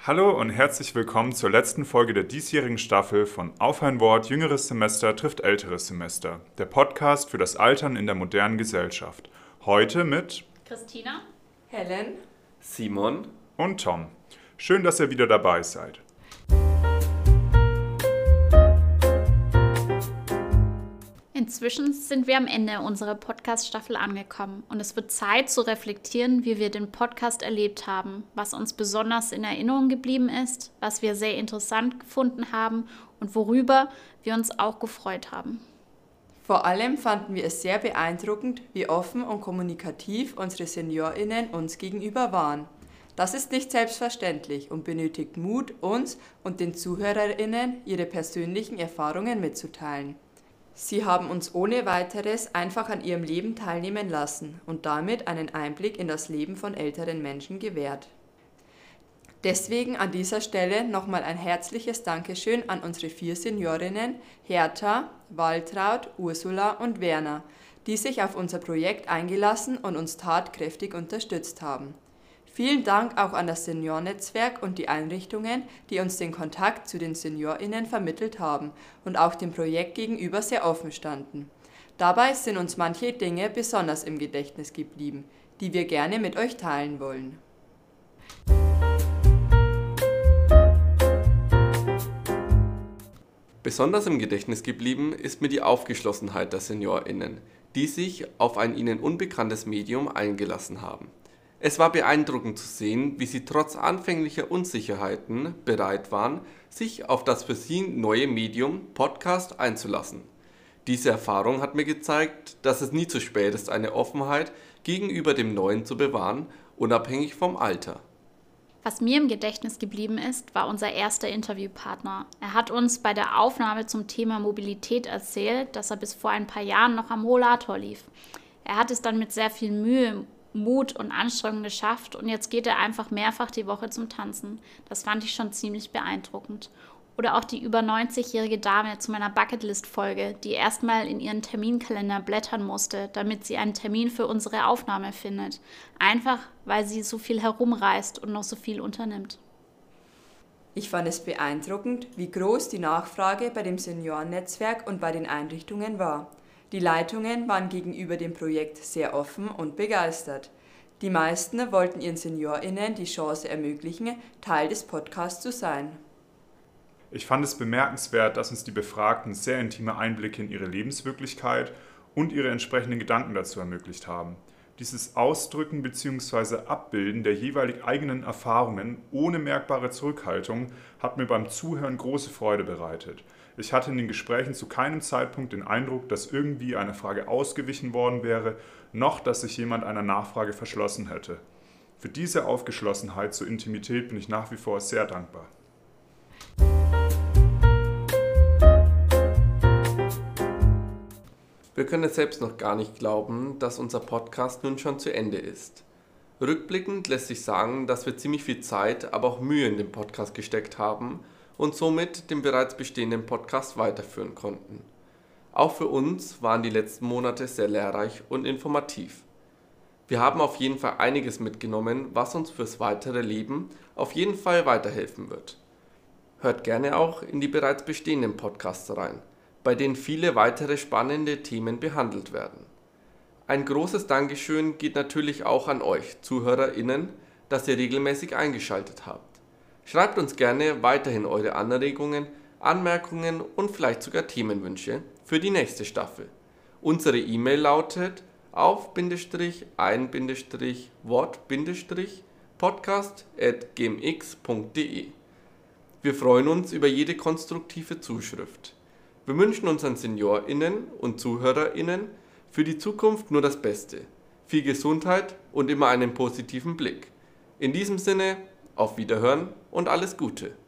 Hallo und herzlich willkommen zur letzten Folge der diesjährigen Staffel von Auf ein Wort, jüngeres Semester trifft älteres Semester, der Podcast für das Altern in der modernen Gesellschaft. Heute mit Christina, Helen, Simon und Tom. Schön, dass ihr wieder dabei seid. inzwischen sind wir am Ende unserer Podcast-Staffel angekommen und es wird Zeit zu reflektieren, wie wir den Podcast erlebt haben, was uns besonders in Erinnerung geblieben ist, was wir sehr interessant gefunden haben und worüber wir uns auch gefreut haben. Vor allem fanden wir es sehr beeindruckend, wie offen und kommunikativ unsere SeniorInnen uns gegenüber waren. Das ist nicht selbstverständlich und benötigt Mut, uns und den ZuhörerInnen ihre persönlichen Erfahrungen mitzuteilen. Sie haben uns ohne weiteres einfach an ihrem Leben teilnehmen lassen und damit einen Einblick in das Leben von älteren Menschen gewährt. Deswegen an dieser Stelle nochmal ein herzliches Dankeschön an unsere 4 Seniorinnen Hertha, Waltraud, Ursula und Werner, die sich auf unser Projekt eingelassen und uns tatkräftig unterstützt haben. Vielen Dank auch an das Seniornetzwerk und die Einrichtungen, die uns den Kontakt zu den SeniorInnen vermittelt haben und auch dem Projekt gegenüber sehr offen standen. Dabei sind uns manche Dinge besonders im Gedächtnis geblieben, die wir gerne mit euch teilen wollen. Besonders im Gedächtnis geblieben ist mir die Aufgeschlossenheit der SeniorInnen, die sich auf ein ihnen unbekanntes Medium eingelassen haben. Es war beeindruckend zu sehen, wie sie trotz anfänglicher Unsicherheiten bereit waren, sich auf das für sie neue Medium Podcast einzulassen. Diese Erfahrung hat mir gezeigt, dass es nie zu spät ist, eine Offenheit gegenüber dem Neuen zu bewahren, unabhängig vom Alter. Was mir im Gedächtnis geblieben ist, war unser erster Interviewpartner. Er hat uns bei der Aufnahme zum Thema Mobilität erzählt, dass er bis vor ein paar Jahren noch am Rollator lief. Er hat es dann mit sehr viel Mühe, Mut und Anstrengung geschafft und jetzt geht er einfach mehrfach die Woche zum Tanzen. Das fand ich schon ziemlich beeindruckend. Oder auch die über 90-jährige Dame zu meiner Bucketlist-Folge, die erstmal in ihren Terminkalender blättern musste, damit sie einen Termin für unsere Aufnahme findet. Einfach, weil sie so viel herumreist und noch so viel unternimmt. Ich fand es beeindruckend, wie groß die Nachfrage bei dem Seniorennetzwerk und bei den Einrichtungen war. Die Leitungen waren gegenüber dem Projekt sehr offen und begeistert. Die meisten wollten ihren SeniorInnen die Chance ermöglichen, Teil des Podcasts zu sein. Ich fand es bemerkenswert, dass uns die Befragten sehr intime Einblicke in ihre Lebenswirklichkeit und ihre entsprechenden Gedanken dazu ermöglicht haben. Dieses Ausdrücken bzw. Abbilden der jeweilig eigenen Erfahrungen ohne merkbare Zurückhaltung hat mir beim Zuhören große Freude bereitet. Ich hatte in den Gesprächen zu keinem Zeitpunkt den Eindruck, dass irgendwie eine Frage ausgewichen worden wäre, noch dass sich jemand einer Nachfrage verschlossen hätte. Für diese Aufgeschlossenheit zur Intimität bin ich nach wie vor sehr dankbar. Wir können es selbst noch gar nicht glauben, dass unser Podcast nun schon zu Ende ist. Rückblickend lässt sich sagen, dass wir ziemlich viel Zeit, aber auch Mühe in den Podcast gesteckt haben und somit den bereits bestehenden Podcast weiterführen konnten. Auch für uns waren die letzten Monate sehr lehrreich und informativ. Wir haben auf jeden Fall einiges mitgenommen, was uns fürs weitere Leben auf jeden Fall weiterhelfen wird. Hört gerne auch in die bereits bestehenden Podcasts rein, bei denen viele weitere spannende Themen behandelt werden. Ein großes Dankeschön geht natürlich auch an euch, ZuhörerInnen, dass ihr regelmäßig eingeschaltet habt. Schreibt uns gerne weiterhin eure Anregungen, Anmerkungen und vielleicht sogar Themenwünsche für die nächste Staffel. Unsere E-Mail lautet auf-wort-podcast@gmx.de. Wir freuen uns über jede konstruktive Zuschrift. Wir wünschen unseren SeniorInnen und ZuhörerInnen für die Zukunft nur das Beste, viel Gesundheit und immer einen positiven Blick. In diesem Sinne, auf Wiederhören und alles Gute.